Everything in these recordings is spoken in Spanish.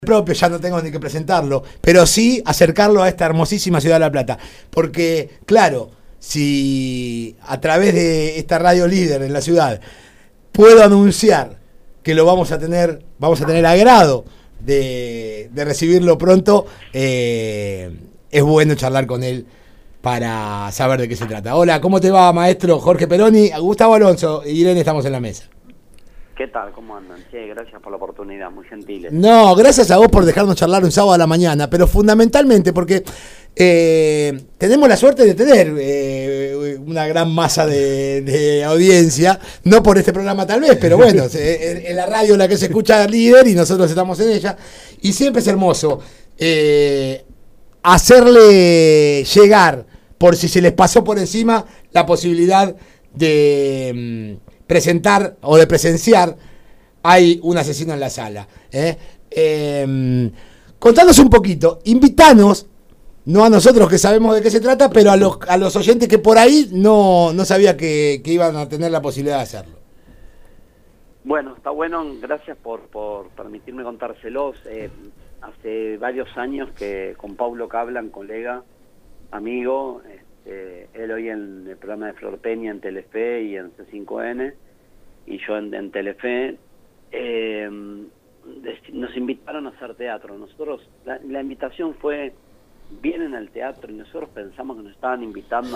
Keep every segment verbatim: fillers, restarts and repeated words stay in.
propio, ya no tengo ni que presentarlo, pero sí acercarlo a esta hermosísima ciudad de La Plata. Porque, claro, si a través de esta radio líder en la ciudad puedo anunciar que lo vamos a tener, vamos a tener agrado de, de recibirlo pronto, eh, es bueno charlar con él para saber de qué se trata. Hola, ¿cómo te va, maestro Jorge Peroni? Gustavo Alonso y Irene estamos en la mesa. ¿Qué tal? ¿Cómo andan? Sí, gracias por la oportunidad, muy gentiles. No, gracias a vos por dejarnos charlar un sábado a la mañana, pero fundamentalmente porque eh, tenemos la suerte de tener eh, una gran masa de, de audiencia, no por este programa tal vez, pero bueno, en, en la radio la que se escucha líder y nosotros estamos en ella, y siempre es hermoso eh, hacerle llegar, por si se les pasó por encima, la posibilidad de mm, presentar o de presenciar Hay un asesino en la sala. ¿eh? Eh, contanos un poquito, invitanos, no a nosotros que sabemos de qué se trata, pero a los, a los oyentes que por ahí no, no sabía que, que iban a tener la posibilidad de hacerlo. Bueno, está bueno, gracias por, por permitirme contárselos. Eh, hace varios años que con Paulo Cablan, colega, amigo, este, él hoy en el programa de Flor Peña en Telefe y en C cinco N, y yo en, en Telefe, Eh, nos invitaron a hacer teatro. Nosotros, la, la invitación fue, vienen al teatro, y nosotros pensamos que nos estaban invitando a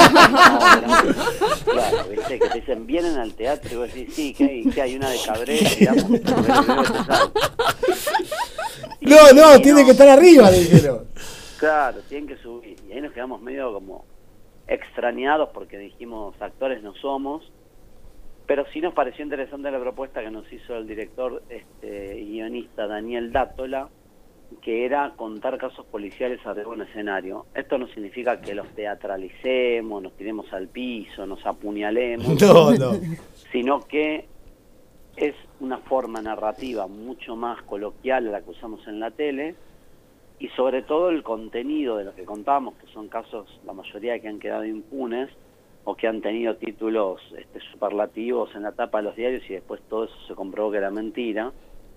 claro, ¿viste? Que te dicen, vienen al teatro, y vos decís, sí, que hay, que hay una de Cabrera, digamos, no, no, tiene que estar arriba, le dijeron. Claro, tienen que subir, y ahí nos quedamos medio como extrañados porque dijimos, actores no somos. Pero sí nos pareció interesante la propuesta que nos hizo el director este, y guionista Daniel Dátola, que era contar casos policiales arriba de un escenario. Esto no significa que los teatralicemos, nos tiremos al piso, nos apuñalemos, no, no. sino que es una forma narrativa mucho más coloquial a la que usamos en la tele, y sobre todo el contenido de lo que contamos, que son casos, la mayoría que han quedado impunes, o que han tenido títulos este, superlativos en la tapa de los diarios y después todo eso se comprobó que era mentira.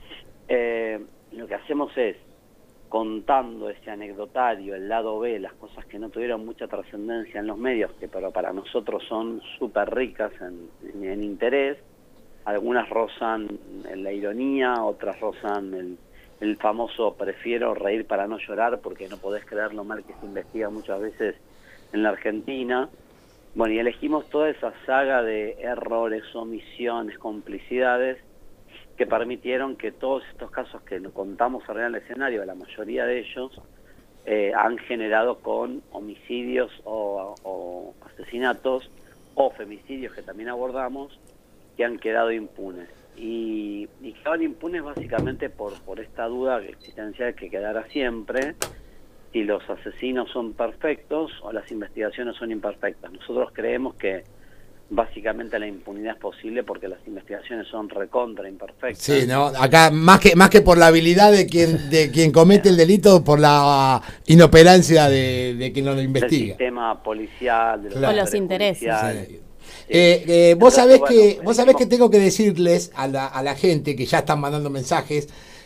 Eh, lo que hacemos es, contando ese anecdotario, el lado B, las cosas que no tuvieron mucha trascendencia en los medios, que pero para nosotros son súper ricas en, en, en interés, algunas rozan en la ironía, otras rozan el, el famoso prefiero reír para no llorar, porque no podés creer lo mal que se investiga muchas veces en la Argentina. Bueno, y elegimos toda esa saga de errores, omisiones, complicidades que permitieron que todos estos casos que contamos arriba en el escenario, la mayoría de ellos, eh, han generado con homicidios o, o asesinatos o femicidios que también abordamos, que han quedado impunes. Y, y quedaron impunes básicamente por, por esta duda existencial que quedará siempre, si los asesinos son perfectos o las investigaciones son imperfectas. Nosotros creemos que básicamente la impunidad es posible porque las investigaciones son recontra imperfectas. Sí, no, acá más que más que por la habilidad de quien de quien comete el delito, por la inoperancia de, de quien lo investiga. Del sistema policial, de los, claro. los intereses. Sí. Sí. Eh, eh, vos sabés bueno, que vos sabés que tengo que decirles a la, a la gente que ya están mandando mensajes,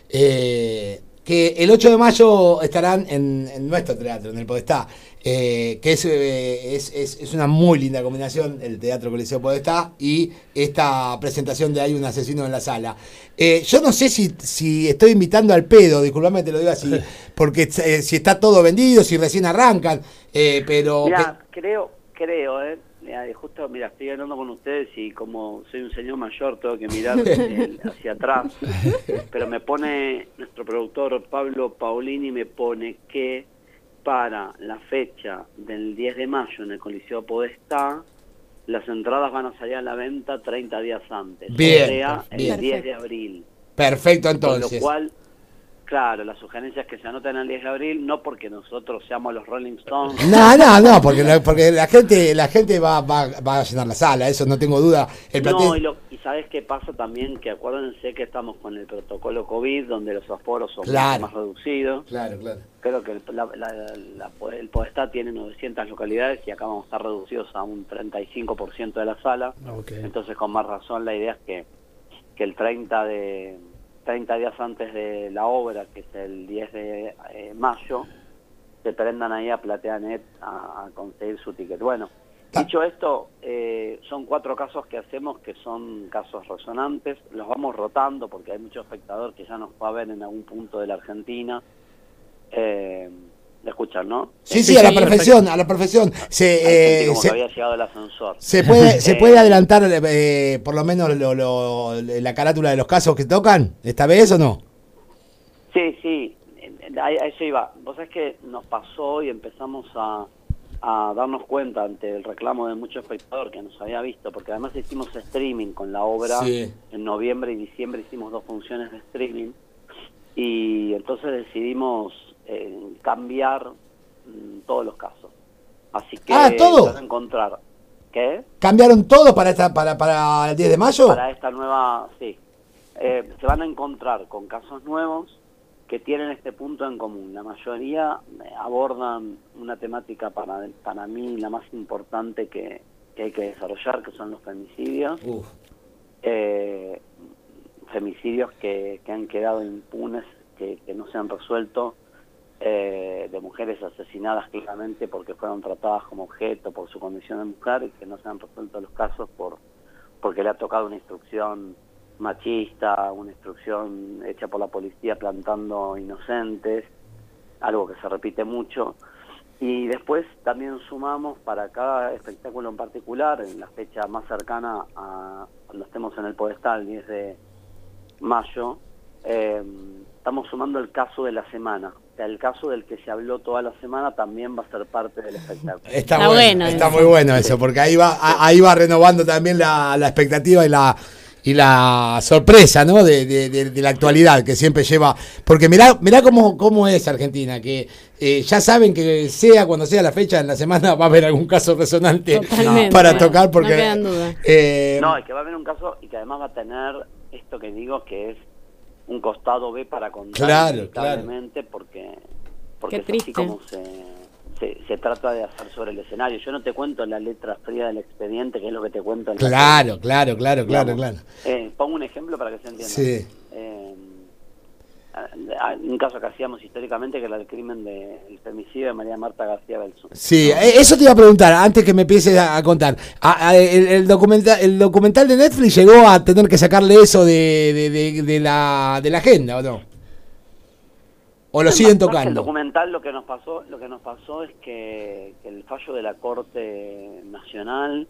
eh, que el ocho de mayo estarán en, en nuestro teatro, en el Podestá, eh, que es, eh, es, es, es una muy linda combinación, el Teatro Coliseo Podestá y esta presentación de Hay un asesino en la sala. Eh, yo no sé si, si estoy invitando al pedo, disculpame te lo digo así, porque eh, si está todo vendido, si recién arrancan, eh, pero... Mirá, que... creo, creo, eh. Justo, mira, estoy hablando con ustedes y como soy un señor mayor tengo que mirar el, hacia atrás, pero me pone, nuestro productor Pablo Paulini me pone que para la fecha del diez de mayo en el Coliseo Podestá, las entradas van a salir a la venta treinta días antes, bien, o sea, el bien. diez de abril. Perfecto, entonces. Con lo cual, claro, la sugerencia es que se anoten el diez de abril, no porque nosotros seamos los Rolling Stones. No, no, no, porque la, porque la gente la gente va, va, va a llenar la sala, eso no tengo duda. El no, y, lo, y ¿sabes qué pasa también? Que acuérdense que estamos con el protocolo COVID, donde los aforos son claro. más reducidos. Claro, claro. Creo que el, la, la, la, el Podestá tiene novecientas localidades y acá vamos a estar reducidos a un treinta y cinco por ciento de la sala. Okay. Entonces, con más razón, la idea es que, que el treinta de treinta días antes de la obra, que es el diez de mayo, se prendan ahí a PlateaNet a, a conseguir su ticket. Bueno, dicho esto, eh, son cuatro casos que hacemos que son casos resonantes, los vamos rotando porque hay mucho espectador que ya nos va a ver en algún punto de la Argentina. Eh, ¿Me escuchan, no? Sí, sí, sí, a la perfección, perfecto. a la perfección. Se, eh, como se, que había llegado el ascensor. ¿Se puede, ¿se puede adelantar eh, por lo menos lo, lo, la carátula de los casos que tocan esta vez o no? Sí, sí, a, a eso iba. Vos sabés que nos pasó y empezamos a, a darnos cuenta ante el reclamo de mucho espectador que nos había visto, porque además hicimos streaming con la obra. Sí. En noviembre y diciembre hicimos dos funciones de streaming y entonces decidimos eh, cambiar mm, todos los casos. Así que ah, ¿todo? vas a encontrar. ¿Qué? ¿Cambiaron todo para esta para para el diez de mayo? Para esta nueva, sí. Eh, se van a encontrar con casos nuevos que tienen este punto en común. La mayoría abordan una temática para, para mí la más importante que, que hay que desarrollar, que son los femicidios. Uf. Eh, femicidios que, que han quedado impunes, que, que no se han resuelto, eh, de mujeres asesinadas claramente porque fueron tratadas como objeto por su condición de mujer, y que no se han resuelto los casos por porque le ha tocado una instrucción machista, una instrucción hecha por la policía plantando inocentes, algo que se repite mucho. Y después también sumamos para cada espectáculo en particular, en la fecha más cercana a cuando estemos en el Podestal, diez de mayo, eh, estamos sumando el caso de la semana. O sea, el caso del que se habló toda la semana también va a ser parte del espectáculo. Está, está bueno, bueno, está muy bueno eso, porque ahí va, ahí va renovando también la, la expectativa y la y la sorpresa, ¿no? De, de, de, de la actualidad que siempre lleva, porque mirá, mirá cómo, cómo es Argentina, que eh, ya saben que sea cuando sea la fecha en la semana va a haber algún caso resonante para no, tocar, porque no quedan dudas. Eh, no, es que va a haber un caso y que además va a tener esto que digo que es un costado B para contar, claro, claro, porque porque es así como se, se se trata de hacer sobre el escenario. Yo no te cuento la letra fría del expediente, que es lo que te cuento en claro, la claro, claro, claro, claro. Eh, pongo un ejemplo para que se entienda. Sí. Eh, un caso que hacíamos históricamente, que era el crimen del femicidio de María Marta García Belsun. Sí, ¿no? Eso te iba a preguntar, antes que me empieces a, a contar. A, a, el, el, documental, ¿El documental de Netflix llegó a tener que sacarle eso de, de, de, de, la, de la agenda o no? ¿O lo siguen tocando? El documental lo que nos pasó, lo que nos pasó es que, que el fallo de la Corte Nacional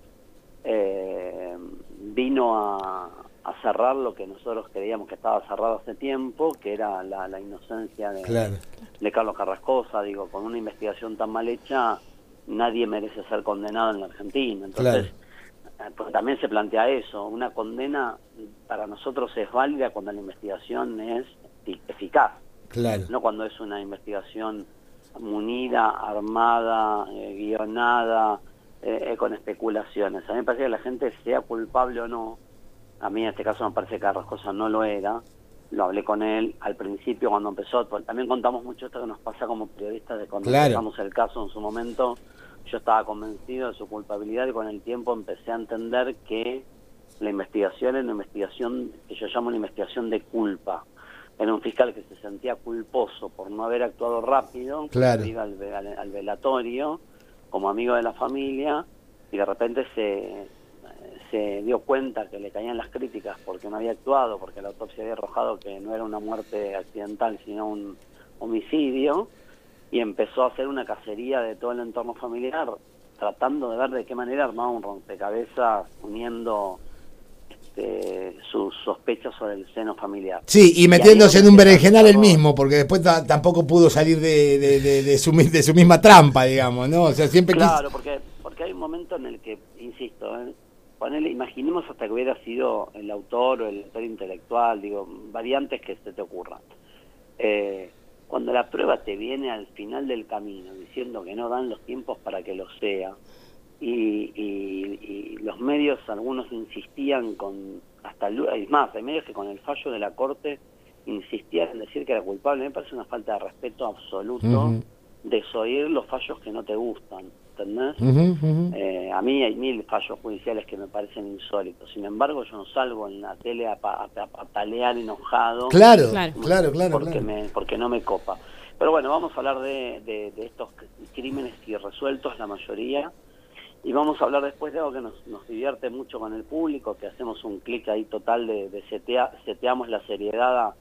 eh, vino a... a cerrar lo que nosotros creíamos que estaba cerrado hace tiempo, que era la, la inocencia de, claro. de Carlos Carrascosa. Digo, con una investigación tan mal hecha, nadie merece ser condenado en la Argentina. Entonces, claro. pues también se plantea eso, una condena para nosotros es válida cuando la investigación es eficaz, claro. no cuando es una investigación munida, armada, eh, guionada, eh, con especulaciones. A mí me parece que la gente, sea culpable o no, a mí en este caso me parece que Carrascosa no lo era, lo hablé con él al principio cuando empezó, también contamos mucho esto que nos pasa como periodistas de cuando claro. empezamos el caso en su momento. Yo estaba convencido de su culpabilidad y con el tiempo empecé a entender que la investigación era una investigación que yo llamo una investigación de culpa. Era un fiscal que se sentía culposo por no haber actuado rápido, claro. por ir al, al, al velatorio como amigo de la familia, y de repente se... se dio cuenta que le caían las críticas porque no había actuado, porque la autopsia había arrojado que no era una muerte accidental sino un homicidio, y empezó a hacer una cacería de todo el entorno familiar, tratando de ver de qué manera armaba un rompecabezas uniendo este, sus sospechas sobre el seno familiar. Sí, y metiéndose y en un berenjenal él mismo, porque después t- tampoco pudo salir de, de, de, de, su, de su misma trampa, digamos, ¿no? O sea, siempre claro, quis... porque, porque hay un momento en el que, insisto, ¿eh? Ponele, imaginemos hasta que hubiera sido el autor o el autor intelectual, digo, variantes que se te ocurran. Eh, cuando la prueba te viene al final del camino diciendo que no dan los tiempos para que lo sea, y, y, y los medios, algunos insistían con, hasta el, es más, hay medios que con el fallo de la Corte insistían en decir que era culpable, me parece una falta de respeto absoluto. Uh-huh. desoír los fallos que no te gustan, ¿entendés? Uh-huh, uh-huh. Eh, a mí hay mil fallos judiciales que me parecen insólitos. Sin embargo, yo no salgo en la tele a, pa, a, a patalear enojado. Claro, claro, claro, claro. Porque, claro. Me, porque no me copa. Pero bueno, vamos a hablar de, de, de estos crímenes irresueltos, la mayoría. Y vamos a hablar después de algo que nos, nos divierte mucho con el público, que hacemos un clic ahí total de, de setea, seteamos la seriedad a,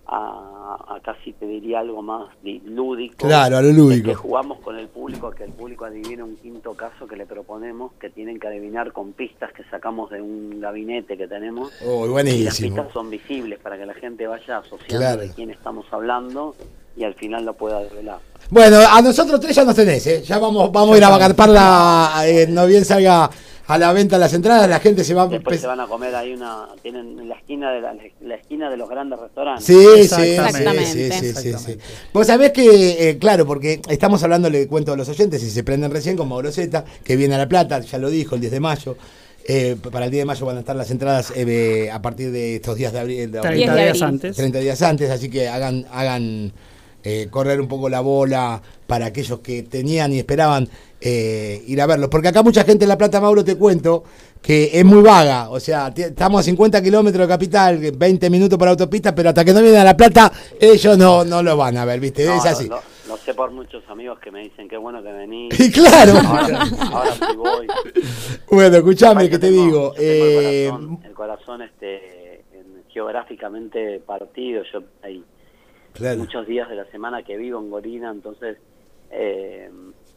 a, a casi te diría algo más lúdico. Claro, a lo lúdico. Que jugamos con el público, que el público adivine un quinto caso que le proponemos, que tienen que adivinar con pistas que sacamos de un gabinete que tenemos. Oh, buenísimo. Y las pistas son visibles para que la gente vaya asociando claro. de quién estamos hablando y al final lo pueda desvelar. Bueno, a nosotros tres ya nos tenés, ¿eh? Ya vamos vamos a ir a vacarpar la... Eh, no bien salga a la venta las entradas, la gente se va... Después se van a comer ahí una... Tienen la esquina de la, la esquina de los grandes restaurantes. Sí, sí, sí, sí, sí, sí. Vos sabés que, eh, claro, porque estamos hablando, le cuento a los oyentes, si se prenden recién, con Mauro Zeta, que viene a La Plata, ya lo dijo, el diez de mayo. Eh, para el diez de mayo van a estar las entradas eh, a partir de estos días de abril. De abril treinta días antes. treinta días antes, así que hagan... hagan Eh, correr un poco la bola para aquellos que tenían y esperaban eh, ir a verlos, porque acá mucha gente en La Plata, Mauro, te cuento que es muy vaga, o sea, t- estamos a cincuenta kilómetros de capital, veinte minutos por autopista, pero hasta que no vienen a La Plata ellos no, no lo van a ver, ¿viste? No, es así. Lo, lo, lo sé por muchos amigos que me dicen, qué bueno que venís. Y claro. Ahora, ahora sí voy. Bueno, escuchame, que te tengo, digo. Eh, el corazón, eh, el corazón este, en, geográficamente partido, yo hay claro. muchos días de la semana que vivo en Gorina, entonces eh,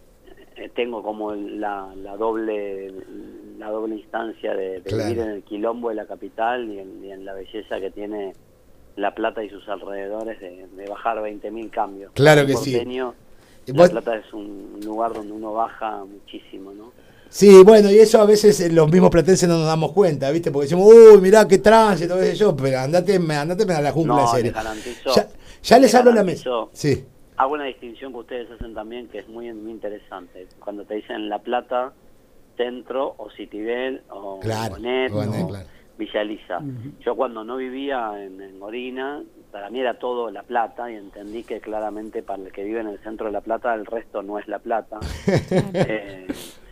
tengo como la, la doble la doble instancia de, de claro. vivir en el quilombo de la capital y en, y en la belleza que tiene La Plata y sus alrededores de, de bajar veinte mil cambios. Claro que porteño, sí. La Plata es un lugar donde uno baja muchísimo, ¿no? Sí, bueno, y eso a veces los mismos platenses no nos damos cuenta, ¿viste? Porque decimos, uy, mirá qué tránsito, qué sé yo, pero andate, andate a la jungla, no, en serio. Les garantizo, ya ya les, les hablo la mesa. Sí. Hago una distinción que ustedes hacen también que es muy, muy interesante. Cuando te dicen La Plata, Centro, o Citibel, o claro, Bonet, bueno, o claro. Villa Elisa. Uh-huh. Yo cuando no vivía en, en Gorina, para mí era todo La Plata, y entendí que claramente para el que vive en el centro de La Plata, el resto no es La Plata. eh,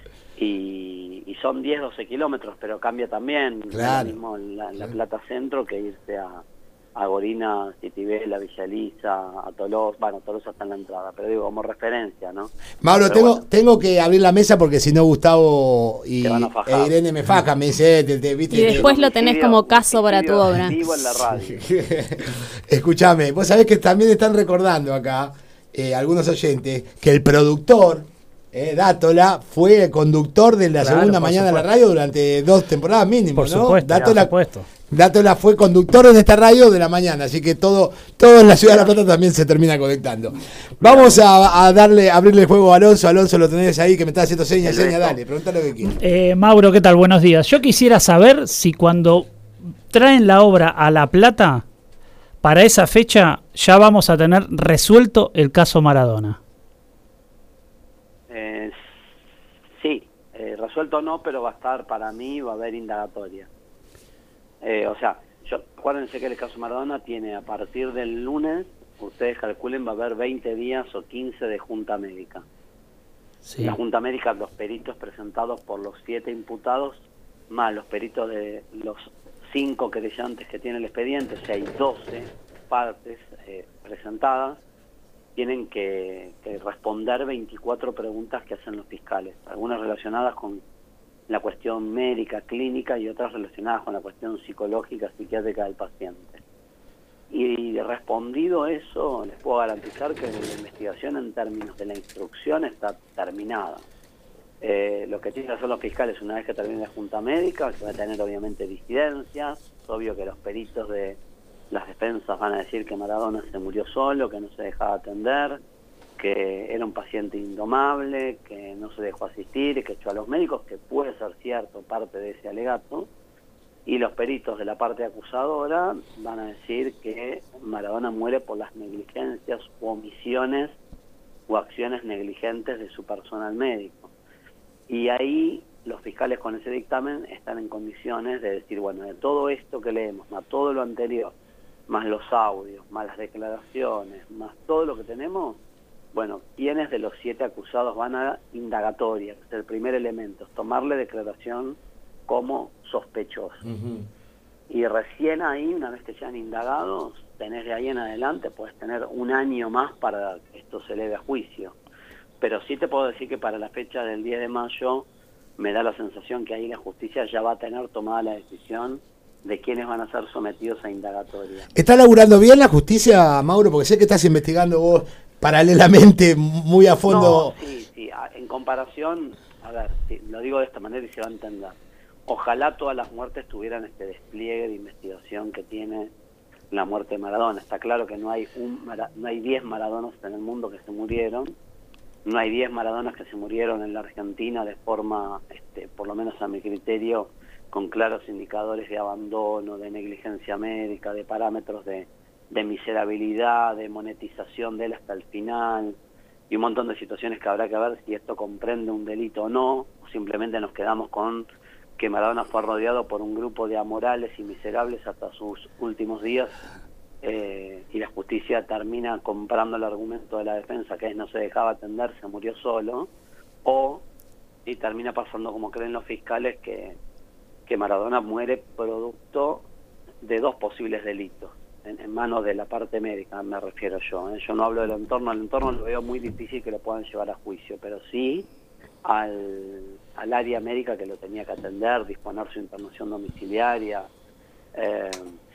y, y son diez, doce kilómetros, pero cambia también. Claro. Lo mismo la, la claro. Plata Centro que irse a... a Gorina, Citibel, a Villa Elisa, a Tolosa, bueno, Tolosa está en la entrada, pero digo, como referencia, ¿no? Mauro, pero tengo bueno. tengo que abrir la mesa porque si no Gustavo y e Irene me fajan, me dice, te, te, ¿viste? Y después te, lo tenés vivo, como caso para tu obra. Vivo en la radio. Escúchame, vos sabés que también están recordando acá, eh, algunos oyentes, que el productor, eh, Dátola, fue conductor de la claro, segunda mañana supuesto. de la radio durante dos temporadas mínimo, por ¿no? Supuesto, Dátola, por supuesto. Dátola fue conductor en esta radio de la mañana, así que todo todo en la ciudad de La Plata también se termina conectando. Vamos a, a darle, a abrirle el juego a Alonso. Alonso, lo tenés ahí que me está haciendo señas, señas, dale, preguntale lo que quieras. Eh, Mauro, ¿qué tal? Buenos días. Yo quisiera saber si cuando traen la obra a La Plata, para esa fecha ya vamos a tener resuelto el caso Maradona. Eh, sí, eh, resuelto no, pero va a estar, para mí, va a haber indagatoria. Eh, o sea, yo, acuérdense que el caso Maradona tiene a partir del lunes, ustedes calculen, va a haber veinte días o quince de junta médica. Sí. La junta médica, los peritos presentados por los siete imputados, más los peritos de los cinco querellantes que tiene el expediente, o sea, hay doce partes eh, presentadas, tienen que, que responder veinticuatro preguntas que hacen los fiscales, algunas relacionadas con la cuestión médica, clínica, y otras relacionadas con la cuestión psicológica, psiquiátrica del paciente. Y respondido eso, les puedo garantizar que la investigación en términos de la instrucción está terminada. Eh, lo que tienen que hacer los fiscales una vez que termine la junta médica, que va a tener obviamente disidencias, es obvio que los peritos de las defensas van a decir que Maradona se murió solo, que no se dejaba atender, que era un paciente indomable, que no se dejó asistir, que echó a los médicos, que puede ser cierto parte de ese alegato, y los peritos de la parte acusadora van a decir que Maradona muere por las negligencias u omisiones o acciones negligentes de su personal médico. Y ahí los fiscales con ese dictamen están en condiciones de decir, bueno, de todo esto que leemos, más todo lo anterior, más los audios, más las declaraciones, más todo lo que tenemos, Bueno, ¿quiénes de los siete acusados van a indagatoria? Es el primer elemento, es tomarle declaración como sospechoso. Uh-huh. Y recién ahí, una vez que sean indagados, tenés de ahí en adelante, puedes tener un año más para que esto se eleve a juicio. Pero sí te puedo decir que para la fecha del diez de mayo me da la sensación que ahí la justicia ya va a tener tomada la decisión de quiénes van a ser sometidos a indagatoria. ¿Está laburando bien la justicia, Mauro? Porque sé que estás investigando vos paralelamente muy a fondo. No, sí, sí. En comparación, a ver, sí, lo digo de esta manera y se va a entender. Ojalá todas las muertes tuvieran este despliegue de investigación que tiene la muerte de Maradona. Está claro que no hay un no hay diez Maradonas en el mundo que se murieron. No hay diez Maradonas que se murieron en la Argentina de forma, este, por lo menos a mi criterio, con claros indicadores de abandono, de negligencia médica, de parámetros de, de miserabilidad, de monetización de él hasta el final, y un montón de situaciones que habrá que ver si esto comprende un delito o no, o simplemente nos quedamos con que Maradona fue rodeado por un grupo de amorales y miserables hasta sus últimos días, eh, y la justicia termina comprando el argumento de la defensa, que es no se dejaba atender, se murió solo, o y termina pasando como creen los fiscales que que Maradona muere producto de dos posibles delitos, en, en manos de la parte médica, me refiero yo. ¿eh? Yo no hablo del entorno, el entorno lo veo muy difícil que lo puedan llevar a juicio, pero sí al, al área médica que lo tenía que atender, disponer su internación domiciliaria. Eh,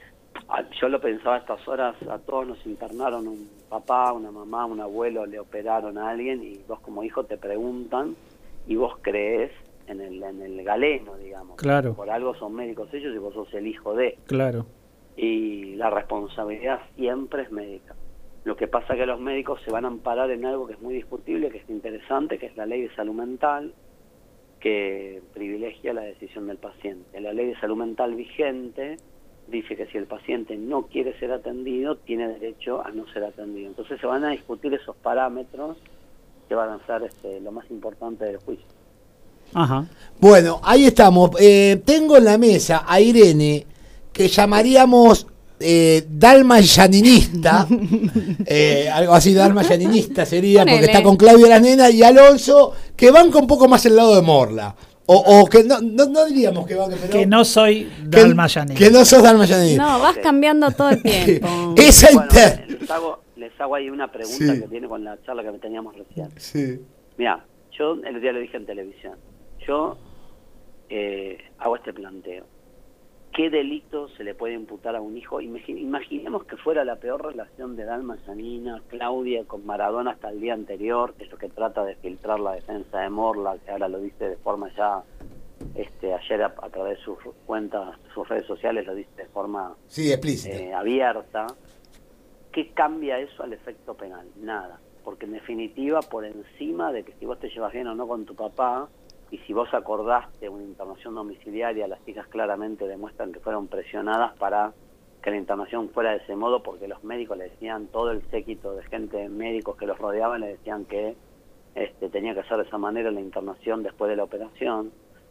yo lo pensaba a estas horas, a todos nos internaron un papá, una mamá, un abuelo, le operaron a alguien y vos como hijo te preguntan y vos creés en el, en el galeno, digamos. Claro. Por algo son médicos ellos y vos sos el hijo de. Claro. Y la responsabilidad siempre es médica. Lo que pasa es que los médicos se van a amparar en algo que es muy discutible, que es interesante, que es la ley de salud mental, que privilegia la decisión del paciente. La ley de salud mental vigente dice que si el paciente no quiere ser atendido, tiene derecho a no ser atendido. Entonces se van a discutir esos parámetros que van a ser este, lo más importante del juicio. Ajá. Bueno, ahí estamos. Eh, tengo en la mesa a Irene, que llamaríamos eh, Dalma Yaninista, eh, algo así, Dalma Yaninista sería, Ponele. porque está con Claudia la nena y Alonso, que banca un poco más el lado de Morla. O, o que no, no, no diríamos que banca, pero Que no soy que- Dalma Yaninista. Que no sos Dalma Yaninista. No, vas cambiando todo el tiempo. Esa Bueno, inter... les hago, les hago ahí una pregunta Sí. que tiene con la charla que teníamos recién. Sí. Mira, yo el día lo dije en televisión. Yo eh, hago este planteo. ¿Qué delito se le puede imputar a un hijo? Imagi- imaginemos que fuera la peor relación de Dalma Yanina, Claudia con Maradona hasta el día anterior, que es lo que trata de filtrar la defensa de Morla, que ahora lo dice de forma ya, este, ayer a, a través de sus cuentas, sus redes sociales, lo dice de forma Sí, explícita. eh, abierta. ¿Qué cambia eso al efecto penal? Nada. Porque en definitiva, por encima de que si vos te llevas bien o no con tu papá, y si vos acordaste una internación domiciliaria, las hijas claramente demuestran que fueron presionadas para que la internación fuera de ese modo, porque los médicos le decían, todo el séquito de gente, médicos que los rodeaban, le decían que este, tenía que ser de esa manera la internación después de la operación.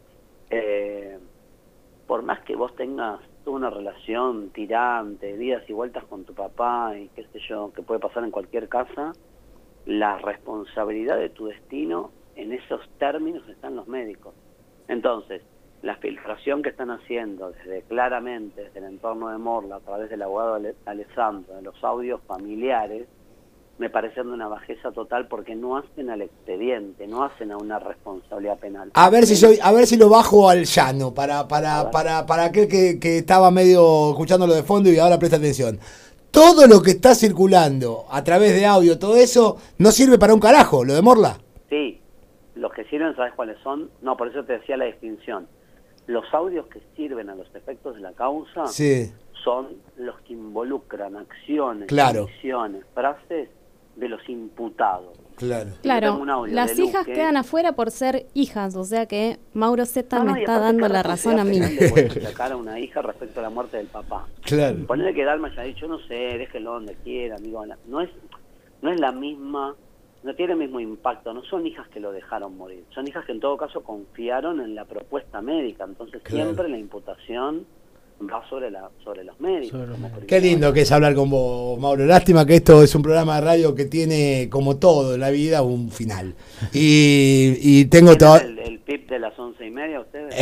Eh, por más que vos tengas toda una relación tirante, idas y vueltas con tu papá y qué sé yo, que puede pasar en cualquier casa, la responsabilidad de tu destino en esos términos están los médicos. Entonces, la filtración que están haciendo desde claramente desde el entorno de Morla a través del abogado Ale- Alessandro, de los audios familiares, me parecen de una bajeza total porque no hacen al expediente, no hacen a una responsabilidad penal. A ver si soy, a ver si lo bajo al llano para para para para aquel que, que estaba medio escuchándolo de fondo y ahora presta atención. Todo lo que está circulando a través de audio, todo eso no sirve para un carajo, lo de Morla. Sí, los que sirven, ¿sabes cuáles son? No, por eso te decía la distinción. Los audios que sirven a los efectos de la causa Sí. son los que involucran acciones, Claro. decisiones, frases de los imputados. Claro. Yo Claro, tengo un audio las de hijas Luque. quedan afuera por ser hijas, o sea que Mauro Zeta No, no, me y está aparte, dando ¿qué la razón a mí. responsabilidad le puede sacar a una hija respecto a la muerte del papá? Claro. Ponerle que Dalma haya dicho, no sé, déjelo donde quiera, amigo. No es, no es la misma, no tiene el mismo impacto, no son hijas que lo dejaron morir, son hijas que en todo caso confiaron en la propuesta médica, entonces Claro. siempre la imputación va sobre la sobre los medios. Sobre los como medios. Qué lindo que es hablar con vos, Mauro. Lástima que esto es un programa de radio que tiene, como todo en la vida, un final. Y, y tengo todo... ¿El, el P I B de las once y media ustedes?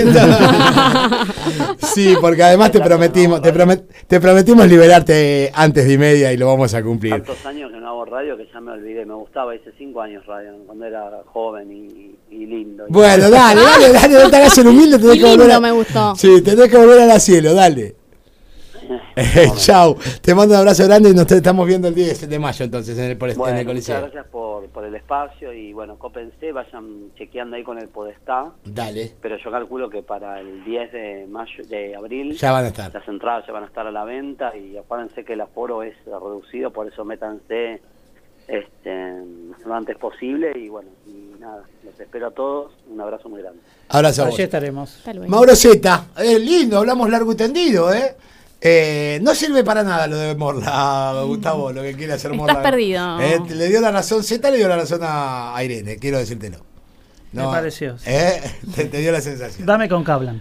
Sí, porque además te prometimos, te, promet, te prometimos liberarte antes de y media y lo vamos a cumplir. Tantos años que no hago radio que ya me olvidé. Me gustaba, hice cinco años radio cuando era joven y, y lindo. Bueno, dale, dale, dale, no te hagas el humilde, tenés Y que volver lindo a... me gustó. Sí, tenés que volver al cielo, dale. Eh, chau, te mando un abrazo grande y nos estamos viendo el diez de mayo entonces en el, por, Bueno, en el Coliseo. muchas gracias por, por el espacio y bueno, cópense, vayan chequeando ahí con el Podestá, Dale, pero yo calculo que para el diez de mayo, de abril, ya van a estar. las entradas ya van a estar a la venta y acuérdense que el aforo es reducido, por eso métanse este, lo antes posible y bueno, y nada, los espero a todos, un abrazo muy grande. Abrazo a vos. Allí estaremos. Hasta luego. Mauro Zeta, es lindo, hablamos largo y tendido, ¿eh? Eh, no sirve para nada lo de Morla, Gustavo, lo que quiere hacer Morla. Estás perdido. Eh, le dio la razón, Z le dio la razón a, a Irene, quiero decírtelo. Me pareció, sí. Eh, te, te dio la sensación. Dame con Cablan.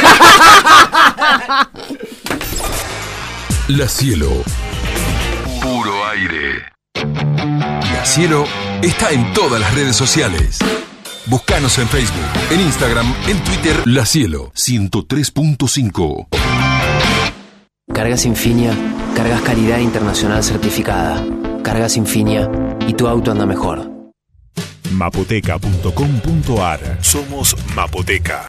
La Cielo. Puro aire. La Cielo está en todas las redes sociales. Búscanos en Facebook, en Instagram, en Twitter. La Cielo ciento tres punto cinco. Cargas Infinia, cargas calidad internacional certificada. Cargas Infinia y tu auto anda mejor. mapoteca punto com punto ar. Somos Mapoteca.